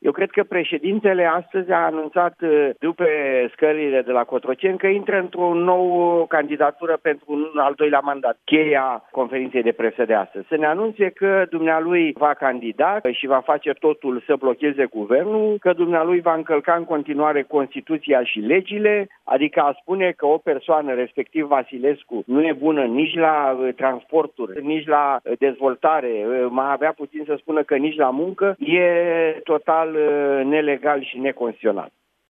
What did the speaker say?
Eu cred că președintele astăzi a anunțat după scările de la Cotroceni că intră într-o nouă candidatură pentru un al doilea mandat. Cheia conferinței de presă de astăzi. Să ne anunțe că dumnealui va candida și va face totul să blocheze guvernul, că dumnealui va încălca în continuare Constituția și legile, adică a spune că o persoană, respectiv Vasilescu, nu e bună nici la transporturi, nici la dezvoltare, mai avea puțin să spună că nici la muncă, e total nelegal și neconstituțional.